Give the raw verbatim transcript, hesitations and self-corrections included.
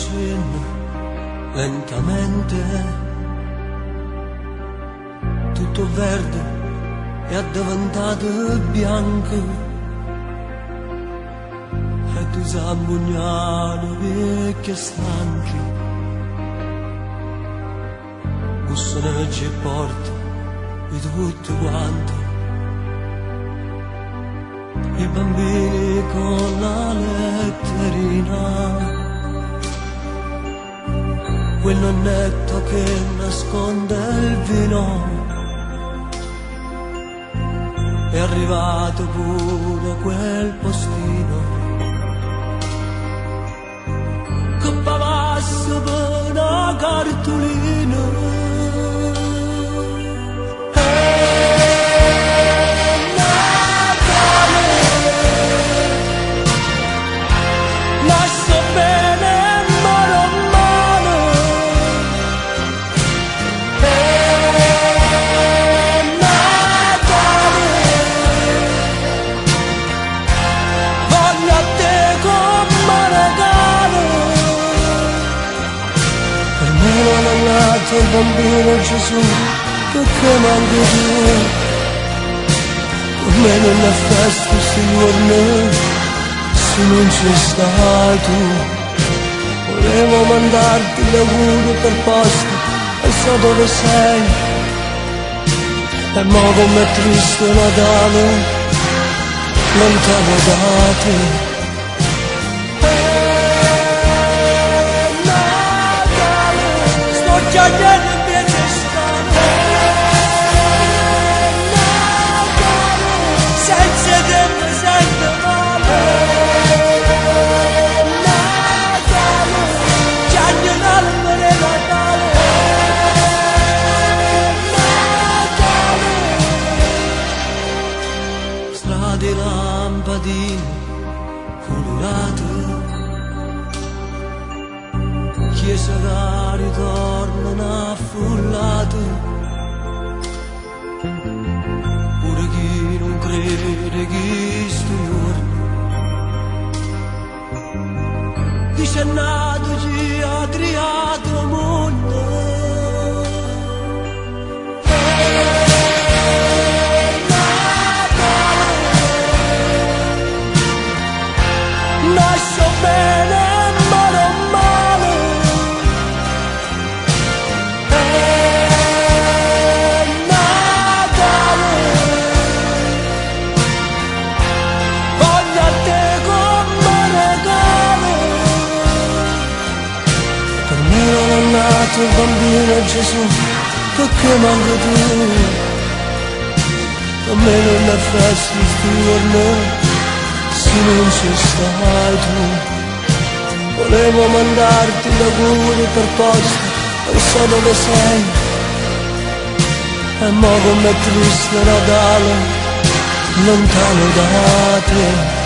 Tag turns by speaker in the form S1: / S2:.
S1: avvicina lentamente, tutto verde è diventato bianco e tu sei bugnano vecchie stanchi, questo ne ci porta di tutti quanti, i bambini con la letterina, quel nonnetto che nasconde il vino, è arrivato pure quel postino che pavassa per una cartolina. Il bambino Gesù, perché manchi tu? Per me non è festa, Signore, se non ci stai tu. Volevo mandarti l'augurio per posta, e so dove sei. E mo com'è triste Natale, lontano da te. Già niente invece stanno senza tempo, senza male, già niente non è Natale, strade lampadine colorate, chiesa che ritornano affollate, pure chi non crede che sto giorno dice nato ci ha triato mondo. Nasce bene ma non male, il bambino Gesù, perché manca tu? A me non è festa sti giorni, se non ci stai tu. Volevo mandarti l'augurio per posta, non so dove sei. E mo com'è triste Natale, lontano da te.